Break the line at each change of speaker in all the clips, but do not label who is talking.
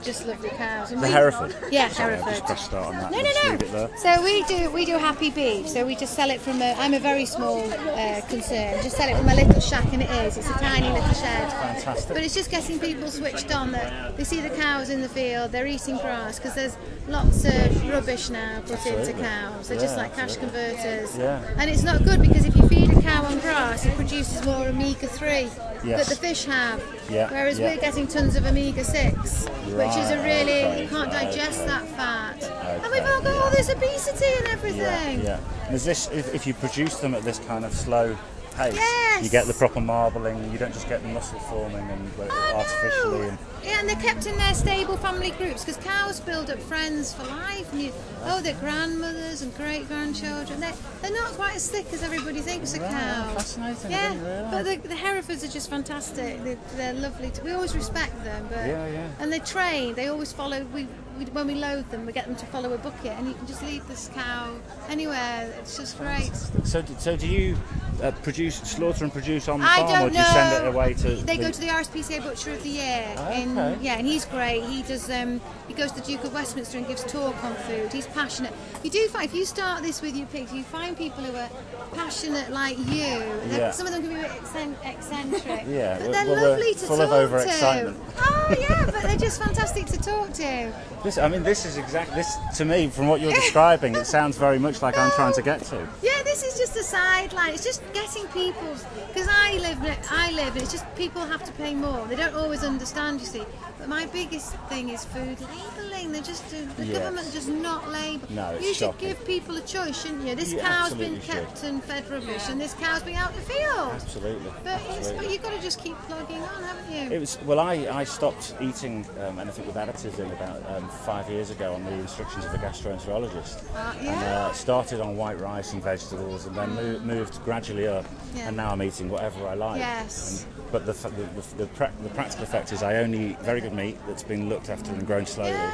Just lovely cows. And
The Hereford?
Yeah,
Sorry,
Hereford.
I'll just press start on that.
No,
and just
no,
leave it there.
no. So we do happy beef. So we just sell it from I'm a very small concern. Just sell it from a little shack, and it's a tiny little shed.
Fantastic.
But it's just getting people switched on that they see the cows in the field, they're eating grass, because there's lots of rubbish now put into cows. They're just like cash converters.
Yeah.
And it's not good, because if you feed a cow on grass, it produces more omega-3
Yes.
that the fish have.
Yeah,
Whereas
yeah.
we're getting tons of omega-6, which is a really,
okay,
you can't digest
okay.
that fat. And
Okay,
we've all got all this obesity and everything.
Yeah. And is this, if you produce them at this kind of slow pace,
Yes.
you get the proper marbling, you don't just get muscle forming and artificially. And,
Yeah, and they're kept in their stable family groups, because cows build up friends for life. And they're grandmothers and great-grandchildren. They're not quite as thick as everybody thinks of cows.
Fascinating, I
Yeah,
didn't realise.
but the Herefords are just fantastic. They're lovely. We always respect them. But,
Yeah.
And they train. They always follow. When we load them, we get them to follow a bucket, and you can just leave this cow anywhere. It's just great.
So do you slaughter and produce on the
I
farm,
don't
or do you
know.
send it away to?
They go to the RSPCA Butcher of the Year.
Okay.
And he's great. He does. He goes to the Duke of Westminster and gives talk on food. He's passionate. You do find, if you start this with your pigs, you find people who are passionate like you.
Yeah.
Some of them can be a bit eccentric.
Yeah,
but they're
well,
lovely
we're
to
full
talk
of overexcitement.
to. Oh yeah, but they're just fantastic to talk to.
This is exactly this to me. From what you're describing, it sounds very much like I'm trying to get to.
Yeah, this is just a sideline. It's just getting people, because I live, and it's just people have to pay more. They don't always understand, you see. But my biggest thing is food labelling. The government does not label.
No, it's
you should
shocking.
give people a choice, shouldn't you? This
You
cow's been
absolutely
kept
should.
and fed rubbish, and this cow's been out in the field.
Absolutely.
But you've got to just keep plugging on, haven't you?
It was I stopped eating anything with additives in about 5 years ago on the instructions of a gastroenterologist, and started on white rice and vegetables, and then moved gradually up, and now I'm eating whatever I like.
Yes.
But the practical effect is I only eat very good meat that's been looked after and grown slowly.
Yeah.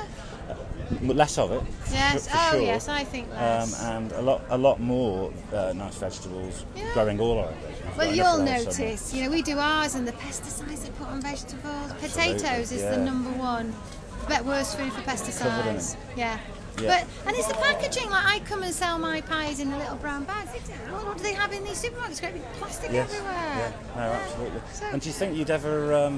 Less of it.
Yes.
For sure.
Yes. I think less.
And a lot more nice vegetables, growing all our own vegetables.
Well,
growing
you'll
up around summer.
notice, we do ours, and the pesticides they put on vegetables.
Absolutely,
Potatoes is the number one. Worst food for
Covered in
pesticides.
it.
Yeah.
Yeah.
And it's the packaging. Like, I come and sell my pies in the little brown bags. What do they have in these supermarkets? Great big plastic everywhere.
Yeah, no, absolutely.
So-
And do you think you'd ever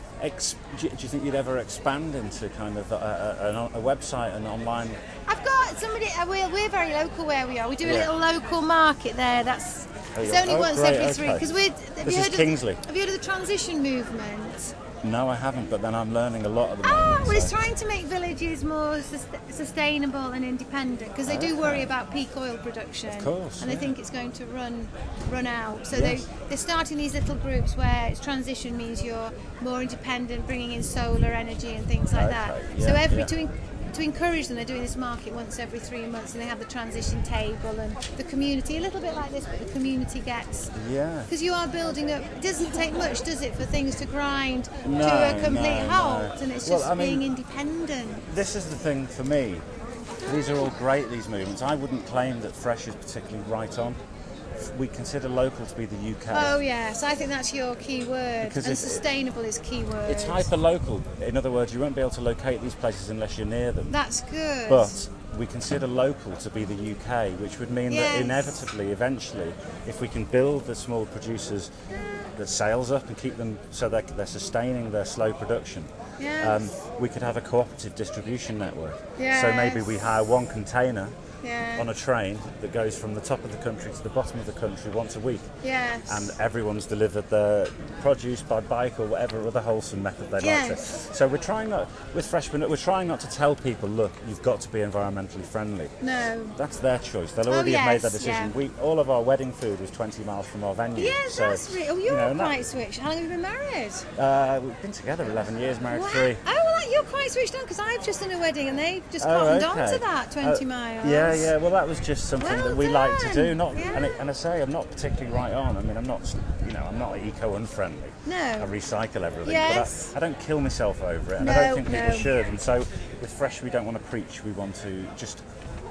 do you think you'd ever expand into kind of a website and online?
I've got somebody. We're very local where we are. We do a
Yeah.
little local market there. It's
yeah.
only once
Great,
every three.
okay.
Because
This is Kingsley.
Have you heard of the transition movement?
No, I haven't, but then I'm learning a lot at the moment.
Well, it's
so-
trying to make villages more sustainable and independent, because they do worry about peak oil production.
Of course,
and they
yeah.
think it's going to run out. So
Yes.
they're starting these little groups where transition means you're more independent, bringing in solar energy and things like that.
Okay,
So
yeah.
to encourage them, they're doing this market once every 3 months, and they have the transition table, and the community, a little bit like this, but the community gets.
Yeah.
Because you are building up. It doesn't take much, does it, for things to grind
No,
to a complete
no,
halt,
no.
and it's
Well,
just
I mean-
being independent.
This is the thing for me. These are all great, these movements. I wouldn't claim that fresh is particularly right on. We consider local to be the UK.
Oh yes, I think that's your key word.
Because
and
it's-
sustainable is key word.
It's hyper-local. In other words, you won't be able to locate these places unless you're near them.
That's good.
But we consider local to be the UK, which would mean
Yes.
that inevitably, eventually, if we can build the small producers, the sales up and keep them so they're sustaining their slow production,
Yes.
we could have a cooperative distribution network.
Yes.
So maybe we hire one container
Yeah.
on a train that goes from the top of the country to the bottom of the country once a week.
Yes.
And everyone's delivered their produce by bike or whatever other wholesome method they'd like to.
Yes.
So we're trying not, with Fresh, we're trying not to tell people, look, you've got to be environmentally friendly.
No.
That's their choice. They'll already have made that
yes,
decision.
yeah.
All of our wedding food was 20 miles from our venue.
Yes,
so,
that's really. Oh, you're
and that-
quite switched. How long have you been married?
we've been together 11 years, married
Wow.
3.
Oh, well, you're quite switched on, because I've just done a wedding and they've just
Oh,
cottoned
okay.
on to that 20 miles.
Yeah. Well, that was just something
Well
that we like to
done.
do. Not,
Yeah.
and I say I'm not particularly right on. I mean, I'm not eco-unfriendly.
No.
I recycle everything,
Yes.
but I don't kill myself over it, and I
No,
don't think people
no.
should. And so, with Fresh, we don't want to preach. We want to just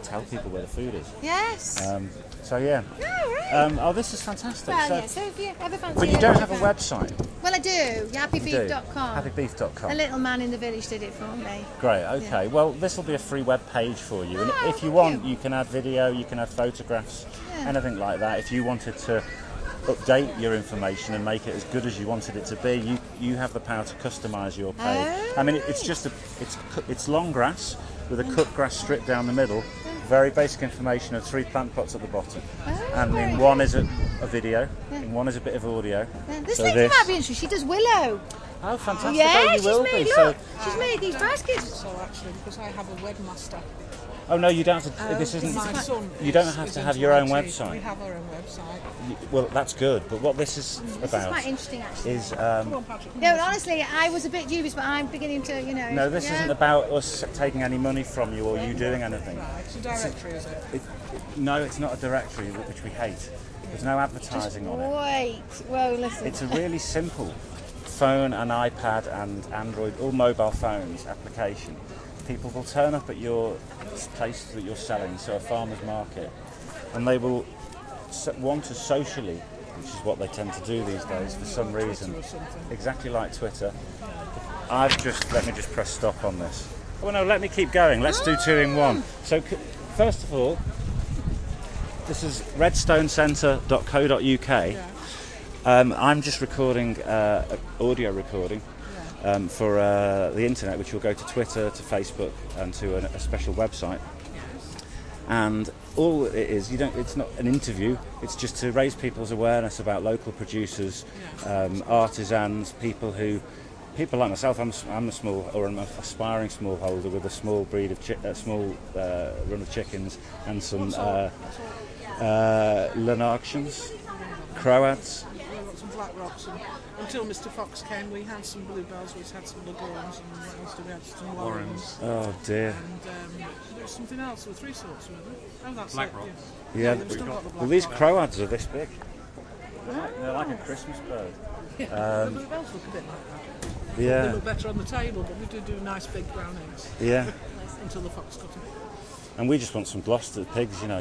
tell people where the food is.
Yes.
So yeah.
Oh, right.
This is fantastic.
Well, so if you ever fancy
but you don't have a website.
Well, I do. Happybeef.com.
Happybeef.com.
A little man in the village did it for me.
Great. Okay. Yeah. Well, this will be a free web page for you, and if you want, you can add video, you can add photographs, anything like that. If you wanted to update your information and make it as good as you wanted it to be, you have the power to customise your page.
Oh,
I mean, it's just it's long grass with a cut grass strip down the middle. Very basic information of 3 plant pots at the bottom, and in one is a video, in one is a bit of audio.
This lady might be interesting. She does willow.
Oh, fantastic!
Yeah,
you will be.
She's made these baskets.
So actually, because I have a webmaster.
Oh no, you don't have to. This isn't.
My son
you don't have to have your own website.
We have our own website.
Well, that's good. But what this is about
This is quite interesting, actually.
Is
no, honestly, I was a bit dubious, but I'm beginning to,
No, this isn't about us taking any money from you or you doing anything.
Right, it's a directory, is it?
No, it's not a directory, which we hate. There's no advertising on it.
Wait, well, listen.
It's a really simple phone and iPad and Android, all mobile phones application. People will turn up at your place that you're selling, so a farmer's market, and they will want to socially, which is what they tend to do these days for some reason, exactly like Twitter. Let me just press stop on this. Oh no, let me keep going. Let's do 2 in 1. So first of all, this is redstonecentre.co.uk. I'm just recording audio recording for the internet, which will go to Twitter, to Facebook, and to a special website. And all it is, it's not an interview. It's just to raise people's awareness about local producers, artisans, people like myself. I'm an aspiring smallholder with a small breed of run of chickens and some Lanarkshans, Croats.
Some black rocks, and until Mr. Fox came, we had some bluebells, we had some leghorns, and what else did we have? Some warrens.
Oh dear.
And there was something else. There were 3 sorts, weren't there? Oh, that's
black
it.
rocks.
Yeah.
We've still got the black
Well, these
rock.
croats are this big. They're like a Christmas bird.
The bluebells look a bit like that. They
Yeah.
look better on the table, but we do nice big brown eggs
Yeah.
until the fox got them.
And we just want some Gloucester pigs, we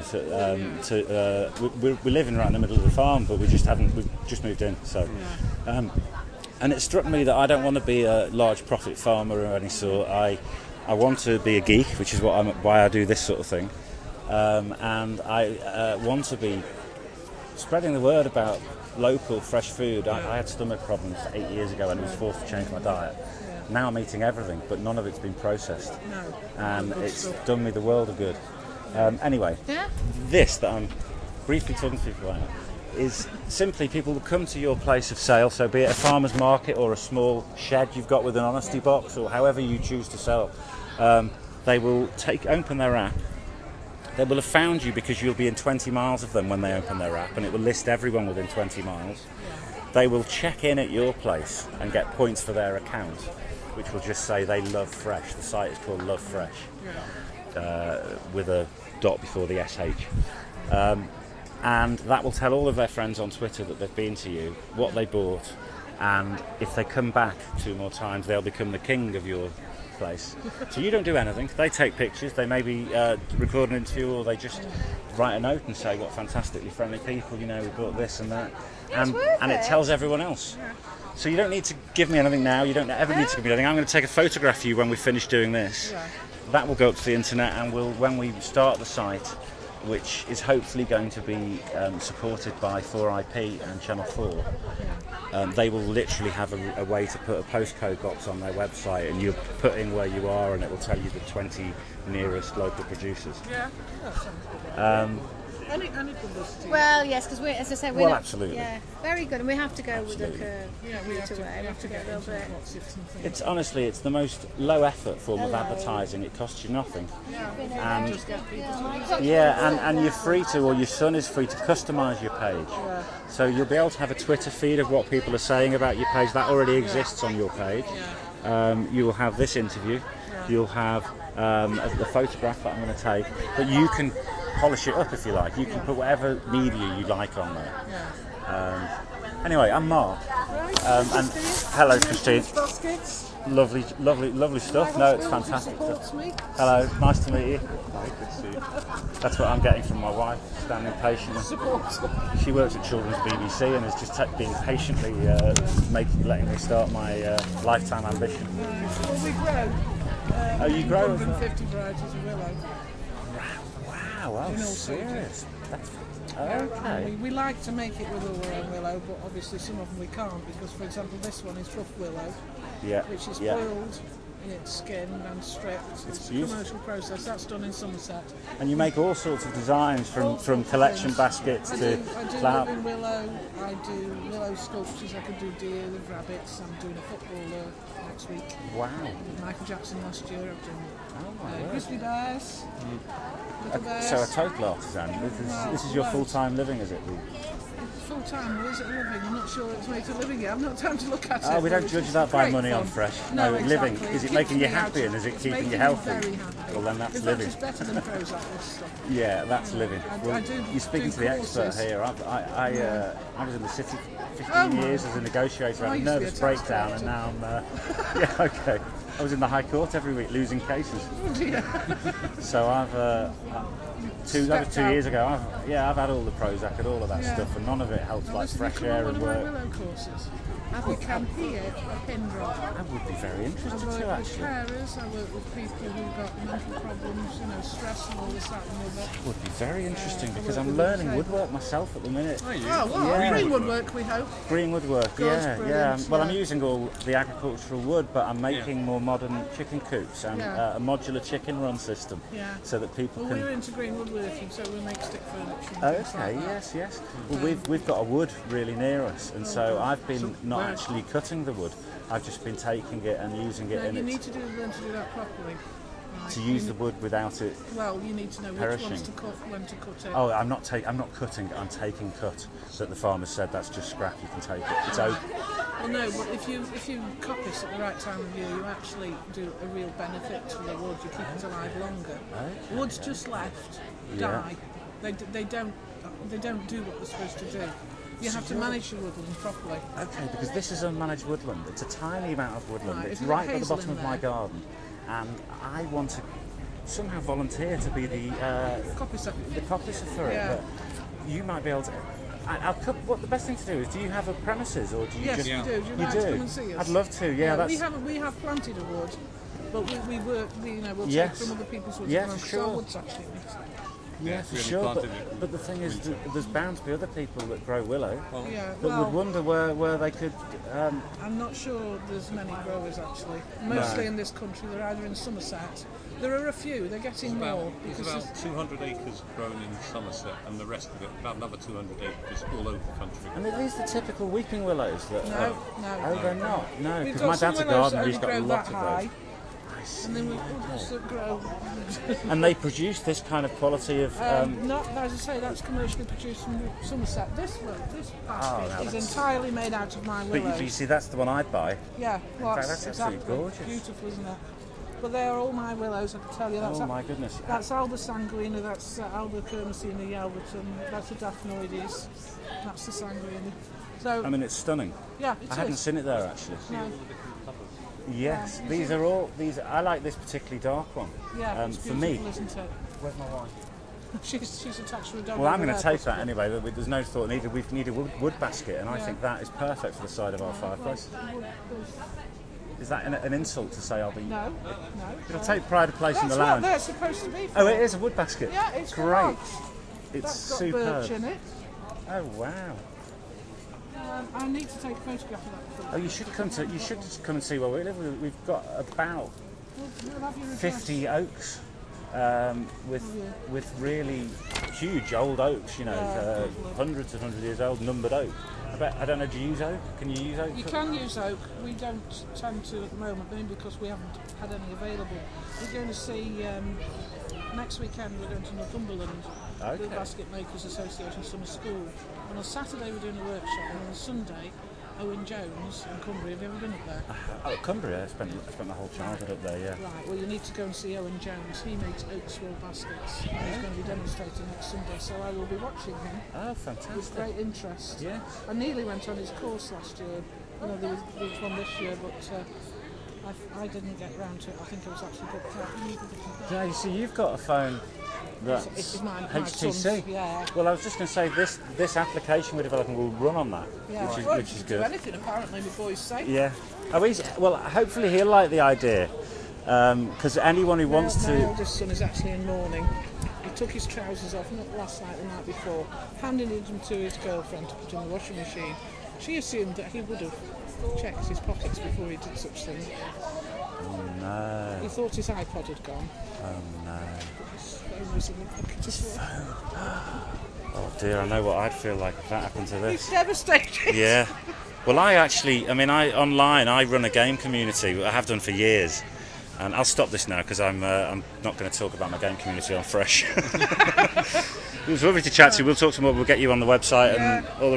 live in right in the middle of the farm, but we've just moved in, so. And it struck me that I don't want to be a large profit farmer of any sort. I want to be a geek, which is why I do this sort of thing. And I want to be spreading the word about local fresh food. I had stomach problems 8 years ago and I was forced to change my diet. Now I'm eating everything, but none of it's been processed.
No.
And it's done me the world of good. Anyway,
Yeah?
this that I'm briefly talking to people about is simply people will come to your place of sale, so be it a farmer's market or a small shed you've got with an honesty box or however you choose to sell. They will open their app. They will have found you because you'll be in 20 miles of them when they open their app, and it will list everyone within 20 miles. They will check in at your place and get points for their account, which will just say they love fresh. The site is called Love Fresh, with a dot before the SH. And that will tell all of their friends on Twitter that they've been to you, what they bought, and if they come back 2 more times, they'll become the king of your place. So you don't do anything. They take pictures, they maybe record an interview, or they just write a note and say, what fantastically friendly people, we bought this and that. And it tells everyone else. So you don't need to give me anything now, you don't ever need to give me anything. I'm going to take a photograph of you when we finish doing this. That will go up to the internet, and when we start the site, which is hopefully going to be supported by 4IP and Channel 4, they will literally have a way to put a postcode box on their website, and you put in where you are and it will tell you the 20 nearest local producers.
Yeah. Any publicity?
Well, yes, because as I said, we're
Well,
not,
absolutely.
Yeah, very good, and we have to go with the curve.
Yeah, we have to
We have to get a little bit.
It's honestly, it's the most low effort form of advertising. It costs you nothing. And
Just get people to
and you're free to, or your son is free to customise your page. So you'll be able to have a Twitter feed of what people are saying about your page. That already exists on your page. You will have this interview. You'll have the photograph that I'm going to take, but you can polish it up if you like. You can put whatever media you like on there. Anyway, I'm Mark. And hello, Christine.
baskets.
Lovely stuff. No, it's fantastic stuff. Hello, nice to meet you.
Hi, good to see you.
That's what I'm getting from my wife, standing patiently.
Support.
She works at Children's BBC and has just been patiently letting me start my lifetime ambition.
Well, we grow.
You grow?
150 varieties of willow.
Wow,
In all
serious. That's
And
okay.
we like to make it with all our own willow, but obviously some of them we can't because, for example, this one is rough willow,
Yeah,
which is
yeah.
boiled in its skin and stripped. It's a
beautiful.
commercial process. That's done in Somerset.
And you make all sorts of designs
All
from
sorts of
collection
things.
baskets
I
to
do
flower.
living willow. I do willow sculptures. I could do deer with rabbits. I'm doing a footballer next week.
Wow.
With Michael Jackson last year. I've done
Oh my word.
grizzly bears, little bears.
So a total artisan. This is your
Loads.
full-time living, is it?
Full time, or is it a living? I'm not sure it's made a living yet. I've not time to look at it.
Oh, we
but
don't
it's
judge that by
great
money on
fun.
Fresh.
No,
living.
exactly.
Is it
It
making you
keeps me
happy
out.
and is it
It's
keeping
making
you
me
healthy?
very happy.
Well, then that's
In fact,
living.
it's better than Prozac, this stuff.
Yeah, that's living.
I
Well,
do
you're speaking
do
to the expert
courses.
here. I was in the city 15
Oh, my.
years as a negotiator. I
I
had a
used to be a
nervous
tax
breakdown, and
collector.
now I'm. Yeah, okay. I was in the High Court every week losing cases. So I've over 2
Stepped
years
out.
ago. I've had all the Prozac and all of that
Yeah.
stuff, and none of it helps
Well,
like
listen,
fresh
you come
air
on
and
one of my
work.
willow courses. You can hear a pin drop.
I would be very
I
interested
work
to
with
actually.
carers, I work with people who've got mental problems, stress and all this, that and the other.
Would be very interesting
I
because
work
I'm
with
learning
disabled.
woodwork myself at the minute.
Are you?
Oh, well,
Yeah.
green woodwork, we hope.
Green woodwork,
Good,
yeah.
brilliant,
Well, I'm
yeah.
using all the agricultural wood, but I'm making more modern chicken coops and
Yeah.
a modular chicken run system,
Yeah.
so that people
Well,
can.
we're into green woodworking, so we make stick furniture and
Oh,
things
okay,
like that.
yes. Well, we've got a wood really near us, and so I've been not
where-
actually cutting the wood. I've just been taking it and using it
No,
in
you
it
need to learn to do that properly. Right.
to use the wood without it.
Well, you need to know which
perishing.
ones to cut, when to cut it.
Oh, I'm not cutting. I'm taking cut. That the farmer said that's just scrap. You can take it. It's oak.
Well, no, but if you cut this at the right time of year, you actually do a real benefit to the wood. You keep it alive longer.
Okay.
Woods just left
Yeah.
die. They don't do what they're supposed to do. You have to manage your woodland properly.
Okay, because this is unmanaged woodland. It's a tiny amount of woodland.
Right,
It's
if you've got
right at the
hazel
bottom
in
of my
there.
garden, and I want to somehow volunteer to be the
Coppice up.
coppicer for it.
Yeah.
But you might be able to. What the best thing to do is? Do you have a premises, or do you
Yes,
just?
we do. Would you
You
like
do.
to come and see us?
I'd love to. Yeah,
we have planted a wood, but we work. We'll
Yes.
take from other people's woods.
Yeah,
as well,
for
'cause our
sure.
woods actually mixed.
Yeah, for
we only
sure.
planted it
But the thing is, there's bound to be other people that grow willow
Yeah,
that
well,
would wonder where they could.
I'm not sure there's many growers actually. Mostly in this country, they're either in Somerset. There are a few. They're getting more
There's
because
about 200 acres grown in Somerset, and the rest of it, about another 200 acres all over the country.
And are these the typical weeping willows that?
no.
Oh, they're not. No,
We've
because
got
my
some
dad's a
willows
gardener.
that
He's
only
got
grow
lots
that
of
high,
those. I see.
and then we've others that grow.
And they produce this kind of quality of.
Not as I say, that's commercially produced from Somerset. This basket
now
is
that's-
entirely made out of my
but
willows.
you see, that's the one I'd buy.
Yeah, well,
fact, that's absolutely
exactly.
gorgeous.
Beautiful, isn't it? But they are all my willows, I can tell you. That's
Oh my goodness.
That's Alba sanguina, that's Alba kermesina yelverton, that's the Daphnoides, that's the sanguina. So,
I mean, it's stunning.
yeah, it
I hadn't
is.
seen it there actually.
No,
Yes,
Yeah.
these are all these. I like this particularly dark one.
yeah, it's
For
beautiful,
me,
isn't it?
where's my wife?
She's attached to a dog.
Well, I'm
over
going to
there,
take that anyway. There's no thought needed. We need a wood basket, and I
Yeah.
think that is perfect for the side of our fireplace. Is that an insult to say I'll be?
No.
It'll take pride of place in
That's
the
what
lounge.
they're supposed to be for.
Oh, it is a wood basket.
Yeah, it's for
great.
dogs.
It's
That's got
superb.
birch in it.
Oh wow.
I need to take a photograph of that.
Oh, you should just come and see where we live. We've got about
We'll have your address.
50 oaks with really huge old oaks. You know,
Yeah.
hundreds and hundreds of years old, numbered oak. I don't know. Do you use oak? Can you use oak?
You can use oak. We don't tend to at the moment, mainly because we haven't had any available. We're going to see next weekend. We're going to Northumberland,
Okay.
the Basket Makers Association Summer School. And on Saturday we're doing a workshop, and on Sunday, Owen Jones in Cumbria. Have you ever been up there?
Oh, Cumbria. I spent my whole childhood up there. Yeah.
Right. Well, you need to go and see Owen Jones. He makes oak swirl baskets, and he's going to be demonstrating next Sunday. So I will be watching him
Oh,
with
fantastic.
great interest.
Yes.
I nearly went on his course last year, know, there was one this year, but I didn't get round to it. I think it was actually booked out.
Yeah, you see, you've got a phone that's
It's my
HTC.
son's, yeah.
Well, I was just going to say this application we're developing will run on that,
Yeah.
which is good.
Do anything apparently, my boys say.
Yeah. Well, hopefully he'll like the idea, because anyone who wants
My
to.
oldest son is actually in mourning. He took his trousers off, not last night, the night before, handed them to his girlfriend to put in the washing machine. She assumed that he would have checked his pockets before he did such things.
Oh no.
He thought his iPod had gone.
Oh no.
His phone was in the pocket as well.
Oh dear, I know what I'd feel like if that happened to this.
He's devastated.
Yeah. Well, I run a game community. I have done for years. And I'll stop this now because I'm not going to talk about my game community on Fresh. It was lovely to chat to you. We'll talk some more. We'll get you on the website and all the